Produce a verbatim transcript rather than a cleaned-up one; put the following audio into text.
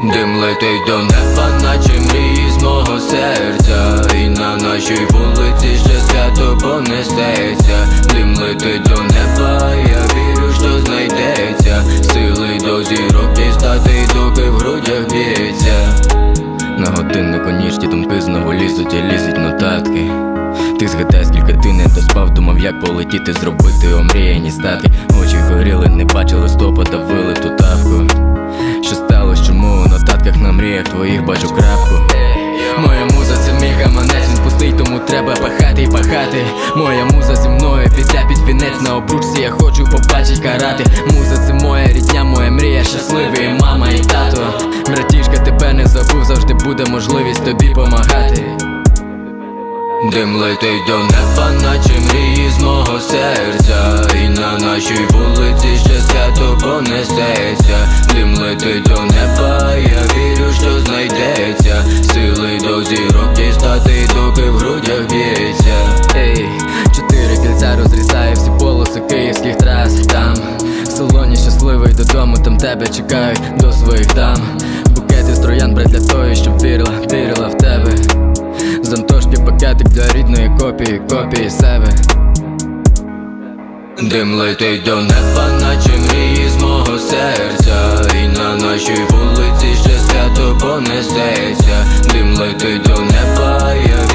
Дим летить до неба, наче мрії з мого серця. І на нашій вулиці ще свято понесеться. Дим летить до неба, я вірю, що знайдеться сили до зірок дістати, доки в грудях б'ється. На годиннику ніж ті думки знову лізуть і лізуть нотатки. Ти згадай, скільки ти не доспав, думав, як полетіти, зробити омріяні статки. Очі горіли, не бачили листопада, вилиту тапку. Що сталося, чому у нотатках на мріях твоїх бачу крапку? Моя муза це мій гаманець, він пустий, тому треба пахати й пахати. Моя муза зі мною піде під вінець на обручці, я хочу побачить карати. Муза це моя рідня, моя мрія, щасливі і мама і тато. Братішка, тебе не забув, завжди буде можливість тобі помагати. Дим летить до неба, наче мрії з мого серця. І на нашій вулиці ще свято понесеться. Дим летить до неба, я вірю, що знайдеться сили до зірок дістати, доки в грудях б'ється. Ей, чотири кільця розрізає всі полоси київських трас. Там в салоні щасливий додому, там тебе чекають до своїх дам. Букети з троян, брат, для тої, щоб вірила, вірила в тебе. З Антошки пакетик для рідної копії, копії себе. Дим летить до неба, наче мрії з мого серця. І на нашій вулиці ще свято понесеться. Дим летить до неба, я